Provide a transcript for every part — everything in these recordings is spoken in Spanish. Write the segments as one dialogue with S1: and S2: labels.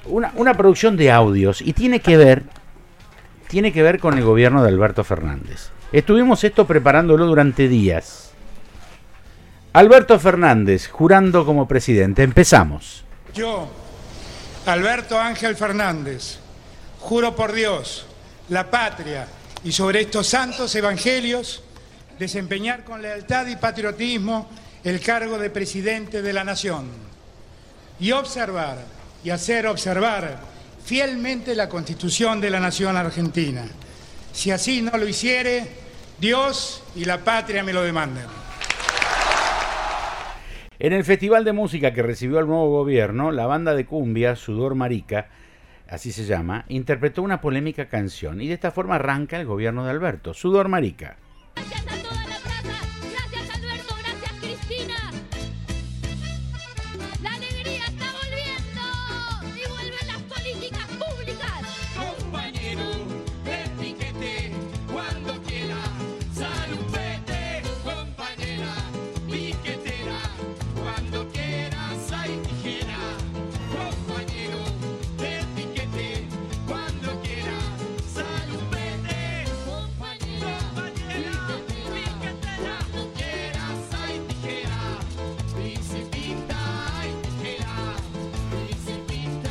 S1: una producción de audios y tiene que ver con el gobierno de Alberto Fernández. Estuvimos esto preparándolo durante días. Alberto Fernández, jurando como presidente. Empezamos.
S2: Yo, Alberto Ángel Fernández, juro por Dios, la patria y sobre estos santos evangelios, desempeñar con lealtad y patriotismo el cargo de presidente de la nación y observar y hacer observar fielmente la Constitución de la nación argentina. Si así no lo hiciere, Dios y la patria me lo demanden.
S1: En el festival de música que recibió el nuevo gobierno, la banda de cumbia Sudor Marica, así se llama, interpretó una polémica canción y de esta forma arranca el gobierno de Alberto. Sudor Marica.
S3: Gracias a toda la plaza, gracias Alberto, gracias Cristina. La alegría está volviendo y vuelven las políticas públicas.
S4: Compañero, de piquete, cuando quiera, saludete, compañera, piquetera, cuando quieras hay tijera. Compañero, de piquete, cuando quiera, saludete, compañera, piquetera, cuando quieras hay tijera. Principita hay tijera, principita.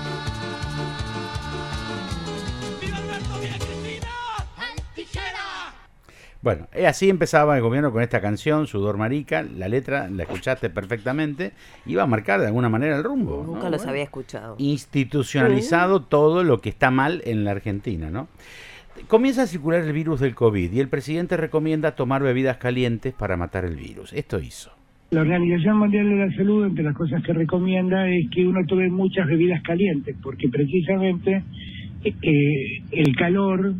S4: ¡Viva Alberto, viva Cristina! ¡Hay tijera!
S1: Bueno, así empezaba el gobierno con esta canción, Sudor Marica. La letra la escuchaste perfectamente. Iba a marcar de alguna manera el rumbo.
S5: Nunca
S1: ¿no?
S5: los
S1: Bueno,
S5: había escuchado.
S1: institucionalizado todo lo que está mal en la Argentina, ¿no? Comienza a circular el virus del COVID y el presidente recomienda tomar bebidas calientes para matar el virus. Esto hizo.
S6: La Organización Mundial de la Salud, entre las cosas que recomienda, es que uno tome muchas bebidas calientes, porque precisamente el calor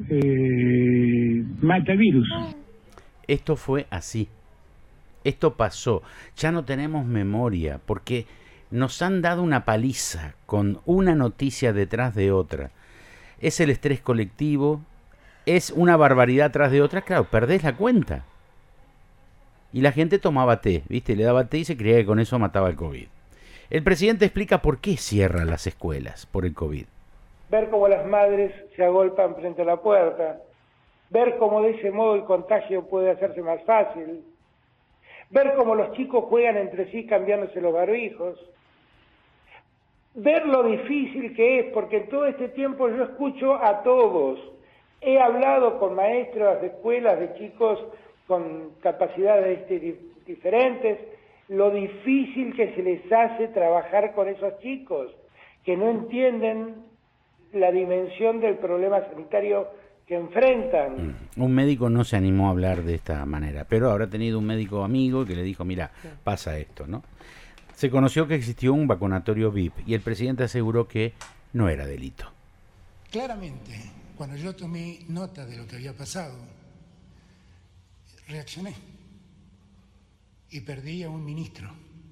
S6: mata el virus.
S1: Esto fue así. Esto pasó. Ya no tenemos memoria porque nos han dado una paliza con una noticia detrás de otra. Es el estrés colectivo, es una barbaridad tras de otra. Claro, perdés la cuenta. Y la gente tomaba té, ¿viste? Le daba té y se creía que con eso mataba el COVID. El presidente explica por qué cierra las escuelas por el COVID.
S7: Ver cómo las madres se agolpan frente a la puerta, ver cómo de ese modo el contagio puede hacerse más fácil, ver cómo los chicos juegan entre sí cambiándose los barbijos, ver lo difícil que es, porque en todo este tiempo yo escucho a todos, he hablado con maestros de escuelas, de chicos con capacidades diferentes, lo difícil que se les hace trabajar con esos chicos, que no entienden la dimensión del problema sanitario que enfrentan.
S1: Un médico no se animó a hablar de esta manera, pero habrá tenido un médico amigo que le dijo, mira, pasa esto, ¿no? Se conoció que existió un vacunatorio VIP y el presidente aseguró que no era delito.
S2: Claramente, cuando yo tomé nota de lo que había pasado, reaccioné y perdí a un ministro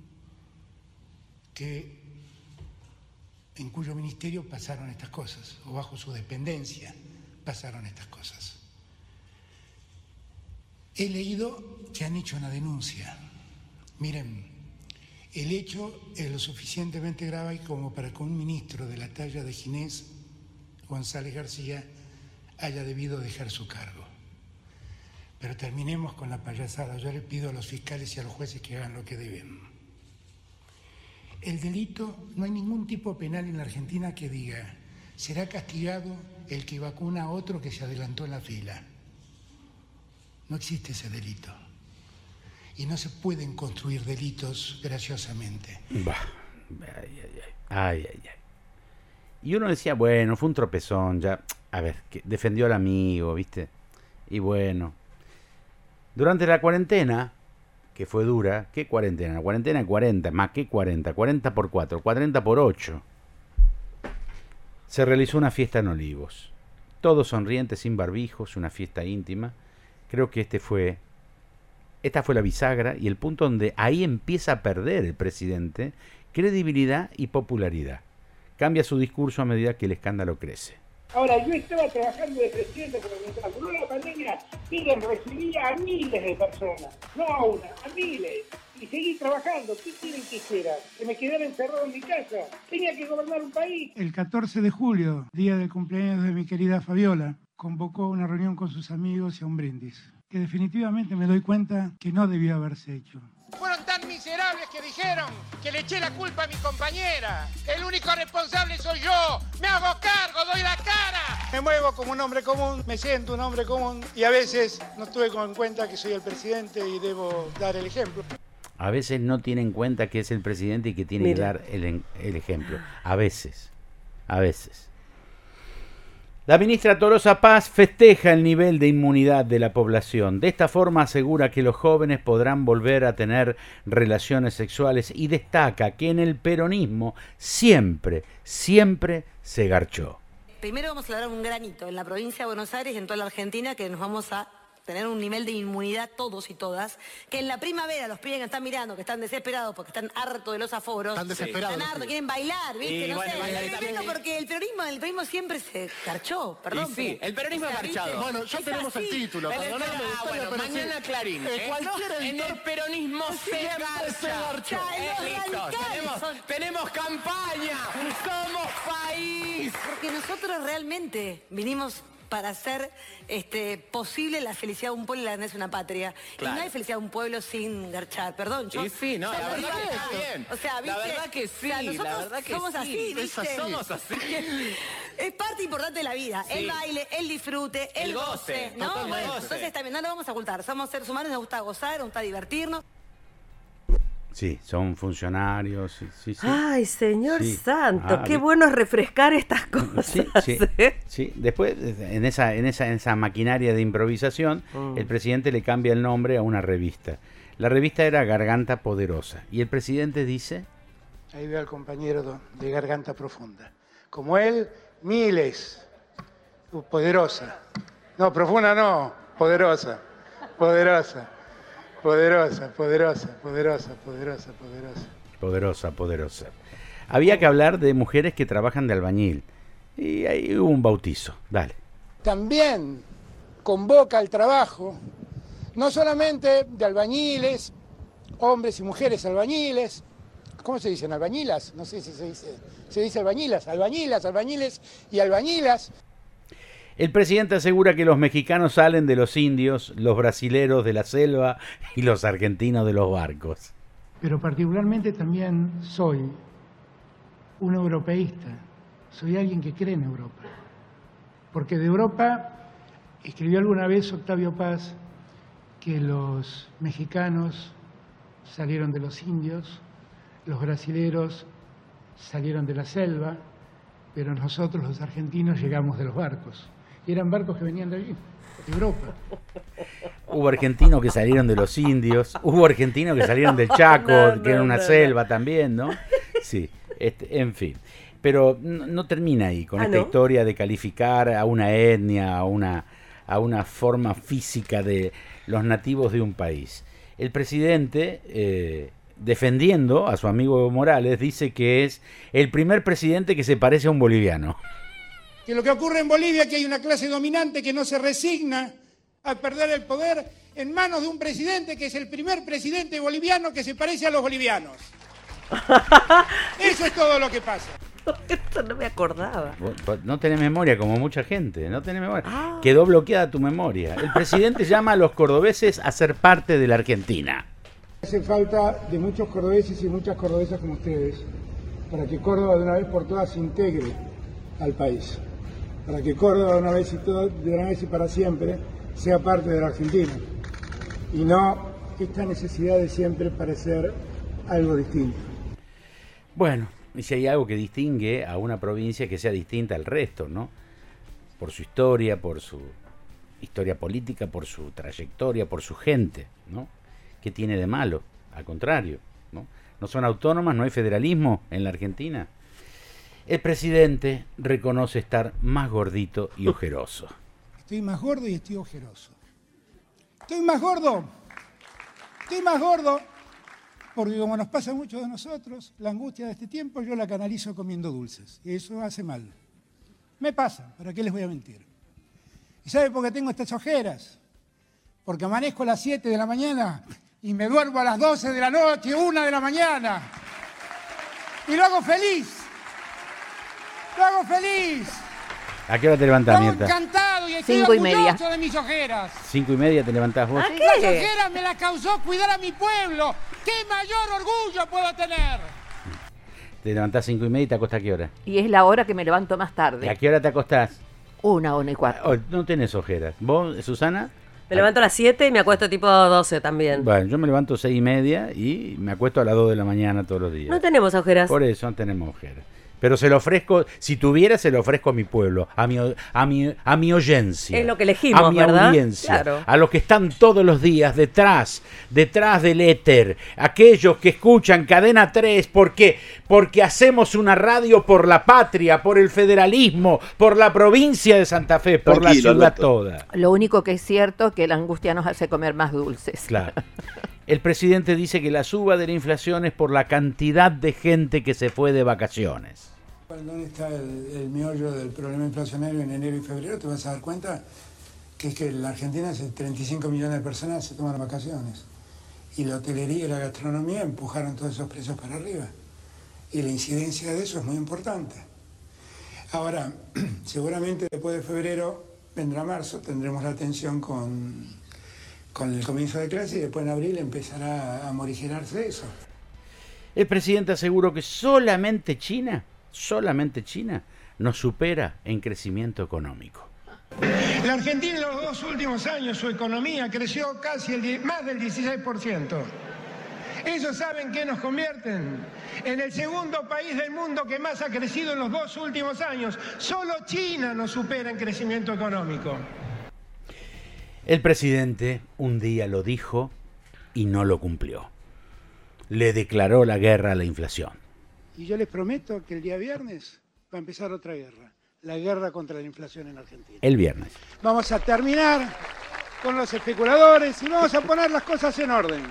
S2: en cuyo ministerio pasaron estas cosas, o bajo su dependencia pasaron estas cosas. He leído que han hecho una denuncia. Miren, el hecho es lo suficientemente grave como para que un ministro de la talla de Ginés González García haya debido dejar su cargo. Pero terminemos con la payasada. Yo le pido a los fiscales y a los jueces que hagan lo que deben. El delito, no hay ningún tipo penal en la Argentina que diga será castigado el que vacuna a otro que se adelantó en la fila. No existe ese delito. Y no se pueden construir delitos graciosamente.
S1: Ay. Y uno decía, bueno, fue un tropezón, ya, a ver, que defendió al amigo, ¿viste? Y bueno, durante la cuarentena, que fue dura, ¿qué cuarentena? La cuarentena 40, más que 40, 40 por 4, 40 por 8. Se realizó una fiesta en Olivos. Todos sonrientes, sin barbijos, una fiesta íntima. Creo que esta fue la bisagra y el punto donde ahí empieza a perder el presidente credibilidad y popularidad. Cambia su discurso a medida que el escándalo crece.
S7: Ahora, yo estaba trabajando de presidente, pero mientras duró la pandemia, miren, recibía a miles de personas, no a una, a miles. Y seguí trabajando. ¿Qué quieren que hiciera? ¿Que me quedara encerrado en mi casa? Tenía que gobernar un país.
S2: El 14 de julio, día del cumpleaños de mi querida Fabiola, convocó una reunión con sus amigos y a un brindis, que definitivamente me doy cuenta que no debió haberse hecho.
S4: Fueron tan miserables que dijeron que le eché la culpa a mi compañera. El único responsable soy yo. Me hago cargo, doy la cara.
S2: Me muevo como un hombre común, me siento un hombre común y a veces no tuve en cuenta que soy el presidente y debo dar el ejemplo.
S1: A veces no tiene en cuenta que es el presidente y que tiene que dar el ejemplo. A veces. A veces. La ministra Tolosa Paz festeja el nivel de inmunidad de la población. De esta forma asegura que los jóvenes podrán volver a tener relaciones sexuales y destaca que en el peronismo siempre se garchó.
S5: Primero vamos a lograr un granito en la provincia de Buenos Aires y en toda la Argentina, que nos vamos a tener un nivel de inmunidad todos y todas, que en la primavera los pibes que están mirando, que están desesperados porque están hartos de los aforos,
S8: Están desesperados,
S5: están hartos,
S8: sí.
S5: quieren bailar, ¿viste?
S8: Y
S5: No
S8: bueno,
S5: sé,
S8: bailar
S5: no
S8: también.
S5: entiendo porque el peronismo siempre se garchó, perdón.
S8: Y sí, el peronismo es
S5: ¿viste?
S8: garchado. Bueno, ya
S5: Es
S8: tenemos el
S5: así.
S8: título, perdóname,
S9: bueno,
S8: pero
S9: mañana
S8: sí.
S9: Clarín.
S8: Cualquier
S9: En
S8: editor
S9: el peronismo se
S8: siempre se
S9: garcha.
S8: garchó.
S5: Los
S9: Listo,
S5: radicales
S9: tenemos campaña. Somos país.
S5: Porque nosotros realmente vinimos para hacer posible la felicidad de un pueblo y la grandeza de una patria.
S9: Claro.
S5: Y no hay felicidad de un pueblo sin garchar, perdón.
S9: Y sí, no,
S5: yo
S9: la
S5: lo
S9: verdad
S5: digo
S9: que está
S5: acá.
S9: bien.
S5: O sea, ¿viste?
S9: La verdad que sí,
S5: O sea, nosotros
S9: la verdad que
S5: somos
S9: sí.
S5: así, ¿viste?
S9: Somos así.
S5: Es parte importante de la vida.
S9: Sí.
S5: El baile, el disfrute, el
S9: El goce,
S5: ¿no?
S9: totalmente.
S5: Bueno, entonces también no lo vamos a ocultar. Somos seres humanos, nos gusta gozar, nos gusta divertirnos.
S1: Sí, son funcionarios. Sí.
S10: Ay, señor
S1: Sí.
S10: santo, qué bueno es refrescar estas cosas.
S1: Sí. Sí. Después, en esa maquinaria de improvisación, el presidente le cambia el nombre a una revista. La revista era Garganta Poderosa. Y el presidente dice...
S2: Ahí veo al compañero de Garganta Profunda. Como él, miles. Poderosa. No, profunda no, poderosa. Poderosa.
S1: Poderosa. Había que hablar de mujeres que trabajan de albañil. Y ahí hubo un bautizo. Dale.
S2: También convoca al trabajo, no solamente de albañiles, hombres y mujeres albañiles. ¿Cómo se dicen? ¿Albañilas? No sé si se dice albañilas. Albañiles y albañilas.
S1: El presidente asegura que los mexicanos salen de los indios, los brasileros de la selva y los argentinos de los barcos.
S2: Pero particularmente también soy un europeísta, soy alguien que cree en Europa. Porque de Europa, escribió alguna vez Octavio Paz, que los mexicanos salieron de los indios, los brasileros salieron de la selva, pero nosotros los argentinos llegamos de los barcos. Y eran barcos que venían de allí, de Europa.
S1: Hubo argentinos que salieron de los indios, hubo argentinos que salieron del Chaco, que era una selva también, ¿no? Sí, en fin. Pero no termina ahí con esta historia de calificar a una etnia, a una forma física de los nativos de un país. El presidente, defendiendo a su amigo Evo Morales, dice que es el primer presidente que se parece a un boliviano.
S2: Que lo que ocurre en Bolivia es que hay una clase dominante que no se resigna a perder el poder en manos de un presidente que es el primer presidente boliviano que se parece a los bolivianos. Eso es todo lo que pasa.
S10: Esto no me acordaba.
S1: No tenés memoria como mucha gente, no tenés memoria. Quedó bloqueada tu memoria. El presidente llama a los cordobeses a ser parte de la Argentina.
S2: Hace falta de muchos cordobeses y muchas cordobesas como ustedes para que Córdoba de una vez por todas se integre al país. Para que Córdoba de una vez y para siempre sea parte de la Argentina. Y no esta necesidad de siempre parecer algo distinto.
S1: Bueno, y si hay algo que distingue a una provincia que sea distinta al resto, ¿no? Por su historia política, por su trayectoria, por su gente, ¿no? ¿Qué tiene de malo? Al contrario, ¿no? ¿No son autónomas? ¿No hay federalismo en la Argentina? El presidente reconoce estar más gordito y ojeroso.
S2: Estoy más gordo y estoy ojeroso. Estoy más gordo porque como nos pasa a muchos de nosotros, la angustia de este tiempo yo la canalizo comiendo dulces y eso hace mal. Me pasa, ¿para qué les voy a mentir? ¿Y sabe por qué tengo estas ojeras? Porque amanezco a las 7 de la mañana y me duermo a las 12 de la noche, 1 de la mañana. Y lo hago feliz. Lo hago feliz.
S1: ¿A qué hora te levantás,
S2: Lo hago
S1: Mirta?
S2: encantado y estoy
S10: 5:30.
S2: orgulloso de mis ojeras.
S1: 5:30 te levantás vos.
S10: ¿A
S2: Las
S10: qué?
S2: ojeras me las causó cuidar a mi pueblo. ¿Qué mayor orgullo puedo tener?
S1: Te levantás 5:30 y te acostás ¿a qué hora?
S10: Y es la hora que me levanto más
S1: ¿Y a
S10: tarde.
S1: qué hora te acostás?
S10: 1:15.
S1: Oh, no tenés ojeras. ¿Vos, Susana?
S8: Me levanto a las 7 y me acuesto tipo 12 también.
S1: Bueno, yo me levanto 6:30 y me acuesto a las 2 de la mañana todos los días.
S8: No tenemos ojeras.
S1: Por eso no tenemos ojeras. Pero se lo ofrezco, si tuviera, se lo ofrezco a mi pueblo, a mi oyencia.
S8: Es lo que elegimos,
S1: a mi
S8: ¿verdad?
S1: audiencia,
S8: Claro.
S1: a los que están todos los días detrás del éter, aquellos que escuchan Cadena 3, porque hacemos una radio por la patria, por el federalismo, por la provincia de Santa Fe, por la
S11: Tranquilo,
S1: ciudad
S11: Alberto.
S1: toda.
S10: Lo único que es cierto es que la angustia nos hace comer más dulces.
S1: Claro. El presidente dice que la suba de la inflación es por la cantidad de gente que se fue de vacaciones.
S2: ¿Dónde está el meollo del problema inflacionario en enero y febrero? Te vas a dar cuenta que es que en la Argentina hace 35 millones de personas se toman vacaciones. Y la hotelería y la gastronomía empujaron todos esos precios para arriba. Y la incidencia de eso es muy importante. Ahora, seguramente después de febrero vendrá marzo, tendremos la tensión con el comienzo de clase y después en abril empezará a morigerarse eso.
S1: El presidente aseguró que solamente China nos supera en crecimiento económico.
S7: La Argentina en los 2 últimos años, su economía creció casi más del 16%. ¿Ellos saben qué nos convierten? En el segundo país del mundo que más ha crecido en los 2 últimos años. Solo China nos supera en crecimiento económico.
S1: El presidente un día lo dijo y no lo cumplió. Le declaró la guerra a la inflación.
S2: Y yo les prometo que el día viernes va a empezar otra guerra, la guerra contra la inflación en Argentina.
S1: El viernes.
S2: Vamos a terminar con los especuladores y vamos a poner las cosas en orden.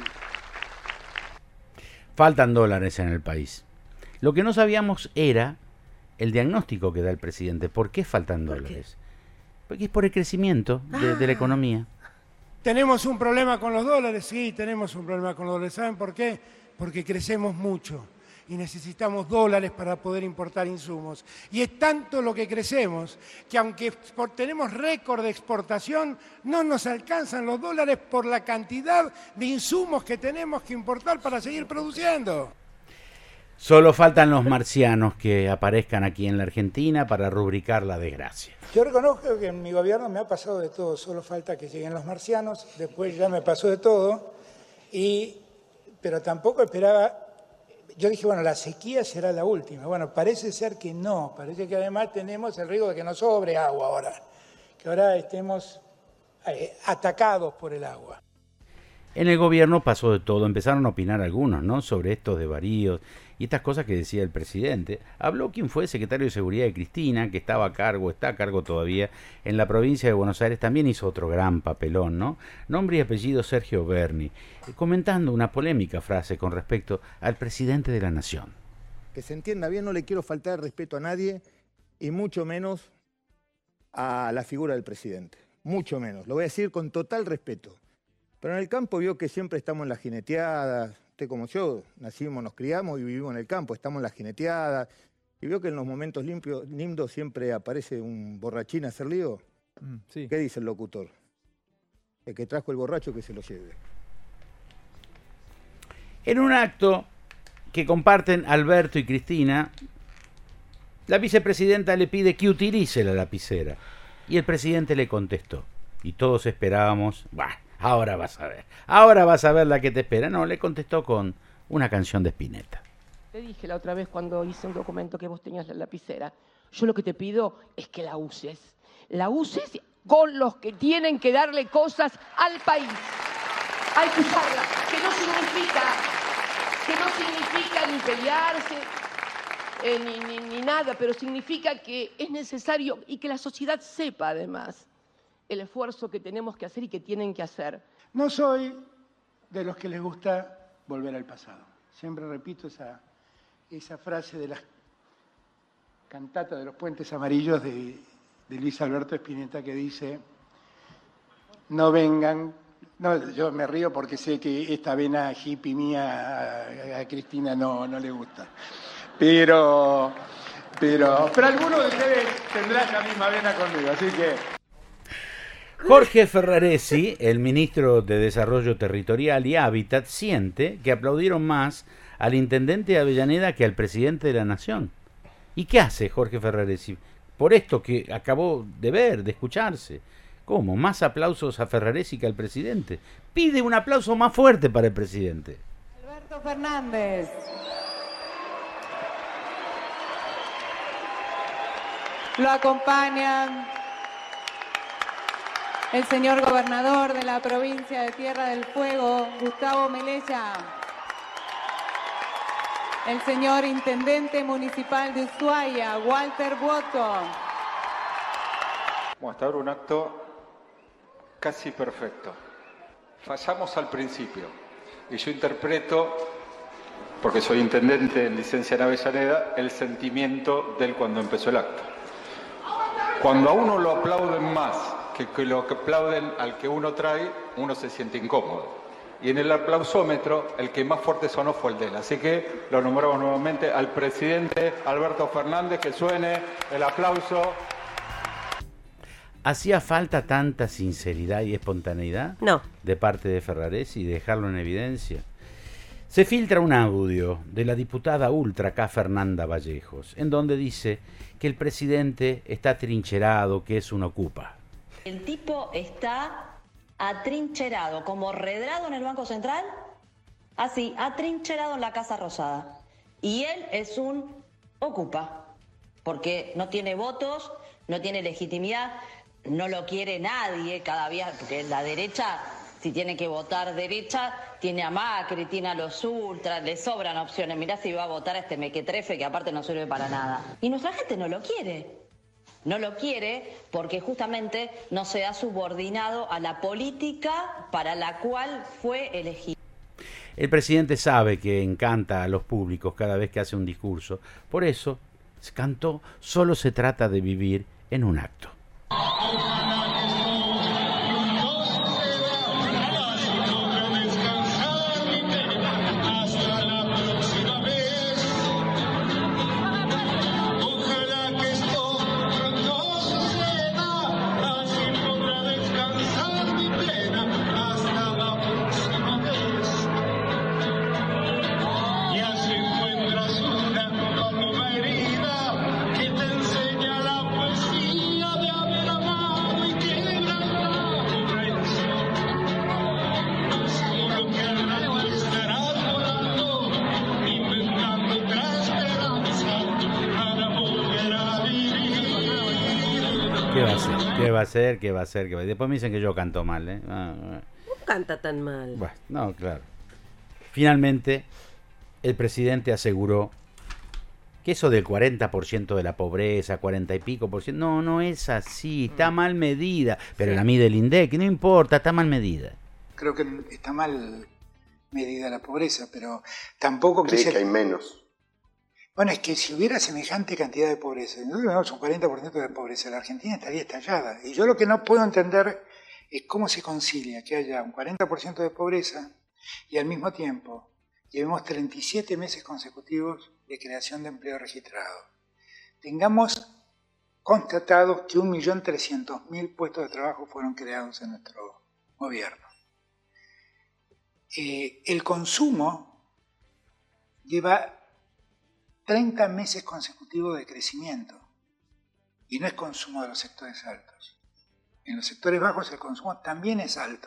S1: Faltan dólares en el país. Lo que no sabíamos era el diagnóstico que da el presidente. ¿Por qué faltan dólares? Porque es por el crecimiento de la economía.
S2: ¿Tenemos un problema con los dólares? Sí, tenemos un problema con los dólares. ¿Saben por qué? Porque crecemos mucho y necesitamos dólares para poder importar insumos. Y es tanto lo que crecemos que aunque tenemos récord de exportación, no nos alcanzan los dólares por la cantidad de insumos que tenemos que importar para seguir produciendo.
S1: Solo faltan los marcianos que aparezcan aquí en la Argentina para rubricar la desgracia.
S2: Yo reconozco que en mi gobierno me ha pasado de todo, solo falta que lleguen los marcianos, después ya me pasó de todo, pero tampoco esperaba. Yo dije, bueno, la sequía será la última. Bueno, parece ser que no. Parece que además tenemos el riesgo de que no sobre agua ahora. Que ahora estemos atacados por el agua.
S1: En el gobierno pasó de todo. Empezaron a opinar algunos, ¿no? Sobre estos desvaríos y estas cosas que decía el presidente. Habló quien fue secretario de Seguridad de Cristina, que estaba a cargo, está a cargo todavía, en la provincia de Buenos Aires. También hizo otro gran papelón, ¿no? Nombre y apellido Sergio Berni, comentando una polémica frase con respecto al presidente de la Nación.
S12: Que se entienda bien, no le quiero faltar el respeto a nadie y mucho menos a la figura del presidente. Mucho menos, lo voy a decir con total respeto. Pero en el campo vio que siempre estamos en las jineteadas. Usted como yo, nacimos, nos criamos y vivimos en el campo, estamos en las jineteadas. Y vio que en los momentos lindos siempre aparece un borrachín a hacer lío.
S13: Sí.
S12: ¿Qué dice el locutor? El que trajo el borracho que se lo lleve.
S1: En un acto que comparten Alberto y Cristina, la vicepresidenta le pide que utilice la lapicera. Y el presidente le contestó. Y todos esperábamos, bah, ahora vas a ver la que te espera. No, le contestó con una canción de Spinetta.
S14: Te dije la otra vez cuando hice un documento que vos tenías la lapicera, yo lo que te pido es que la uses con los que tienen que darle cosas al país. Hay que usarla, que no significa ni pelearse, ni nada, pero significa que es necesario y que la sociedad sepa además el esfuerzo que tenemos que hacer y que tienen que hacer.
S2: No soy de los que les gusta volver al pasado. Siempre repito esa frase de las cantata de los Puentes Amarillos de Luis Alberto Spinetta, que dice: no vengan, no, yo me río porque sé que esta vena hippie mía a Cristina no le gusta, pero alguno de ustedes tendrá esa misma vena conmigo, así que...
S1: Jorge Ferraresi, el ministro de Desarrollo Territorial y Hábitat, siente que aplaudieron más al intendente de Avellaneda que al presidente de la Nación. ¿Y qué hace Jorge Ferraresi? Por esto que acabó de ver, de escucharse. ¿Cómo? ¿Más aplausos a Ferraresi que al presidente? Pide un aplauso más fuerte para el presidente.
S11: Alberto Fernández. Lo acompañan el señor gobernador de la provincia de Tierra del Fuego, Gustavo Melella. El señor intendente municipal de Ushuaia, Walter Boto.
S13: Hasta ahora un acto casi perfecto. Fallamos al principio. Y yo interpreto, porque soy intendente en licencia en Avellaneda, el sentimiento de él cuando empezó el acto. Cuando a uno lo aplauden más que lo que aplauden al que uno trae, uno se siente incómodo. Y en el aplausómetro, el que más fuerte sonó fue el de él. Así que lo nombramos nuevamente al presidente Alberto Fernández, que suene el aplauso.
S1: ¿Hacía falta tanta sinceridad y espontaneidad?
S8: No.
S1: De parte de Ferraresi y dejarlo en evidencia. Se filtra un audio de la diputada ultra acá, Fernanda Vallejos, en donde dice que el presidente está atrincherado, que es un ocupa.
S15: El tipo está atrincherado, como redrado en el Banco Central, así, atrincherado en la Casa Rosada. Y él es un ocupa, porque no tiene votos, no tiene legitimidad, no lo quiere nadie cada día, porque la derecha, si tiene que votar derecha, tiene a Macri, tiene a los ultras, le sobran opciones. Mirá si va a votar a este mequetrefe que aparte no sirve para nada. Y nuestra gente no lo quiere. No lo quiere porque justamente no se ha subordinado a la política para la cual fue elegido.
S1: El presidente sabe que encanta a los públicos cada vez que hace un discurso. Por eso, cantó, solo se trata de vivir en un acto. ¿Qué va a hacer? Después me dicen que yo canto mal, ¿eh?
S8: No canta tan mal.
S1: Bueno, no, claro. Finalmente, el presidente aseguró que eso del 40% de la pobreza, 40 y pico por ciento, no es así, está mal medida. Pero la mide el INDEC, no importa, está mal medida.
S2: Creo que está mal medida la pobreza, pero tampoco...
S16: ¿Cree que hay menos?
S2: Bueno, es que si hubiera semejante cantidad de pobreza, nosotros tenemos un 40% de pobreza, la Argentina estaría estallada. Y yo lo que no puedo entender es cómo se concilia que haya un 40% de pobreza y al mismo tiempo llevemos 37 meses consecutivos de creación de empleo registrado. Tengamos constatados que 1.300.000 puestos de trabajo fueron creados en nuestro gobierno. El consumo lleva 30 meses consecutivos de crecimiento y no es consumo de los sectores altos. En los sectores bajos el consumo también es alto.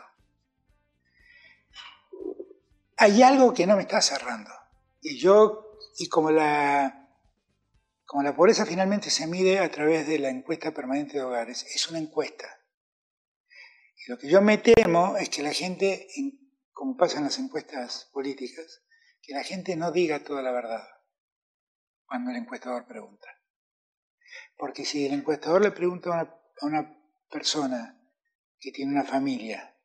S2: Hay algo que no me está cerrando y como la pobreza finalmente se mide a través de la encuesta permanente de hogares, es una encuesta. Y lo que yo me temo es que la gente, como pasa en las encuestas políticas, que la gente no diga toda la verdad cuando el encuestador pregunta. Porque si el encuestador le pregunta a una persona que tiene una familia,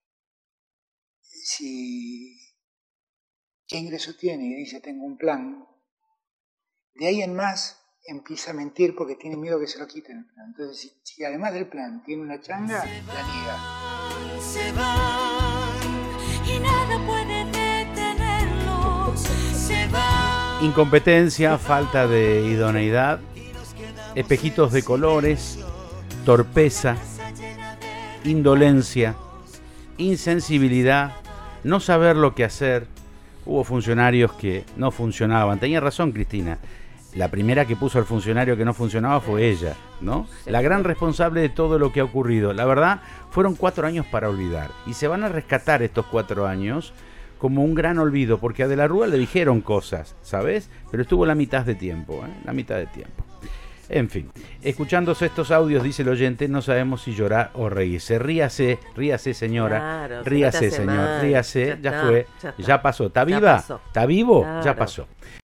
S2: ¿qué ingreso tiene? Y dice, tengo un plan. De ahí en más, empieza a mentir porque tiene miedo que se lo quiten el plan. Entonces, si además del plan tiene una changa, la niega.
S3: Se van y nada puede detenerlos. Se van.
S1: Incompetencia, falta de idoneidad, espejitos de colores, torpeza, indolencia, insensibilidad, no saber lo que hacer. Hubo funcionarios que no funcionaban. Tenía razón Cristina. La primera que puso al funcionario que no funcionaba fue ella, ¿no? La gran responsable de todo lo que ha ocurrido. La verdad, fueron 4 años para olvidar. Y se van a rescatar estos 4 años como un gran olvido, porque a De la Rúa le dijeron cosas, ¿sabes? Pero estuvo la mitad de tiempo, ¿eh? La mitad de tiempo. En fin, escuchándose estos audios, dice el oyente, no sabemos si llorar o reírse. Ríase, ríase señora,
S8: Claro,
S1: ríase
S8: no te hace
S1: señor,
S8: mal.
S1: ríase, ya
S8: está,
S1: fue,
S8: está.
S1: ya pasó. ¿Está
S8: Ya
S1: viva?
S8: pasó.
S1: ¿Está vivo?
S8: Claro.
S1: Ya pasó.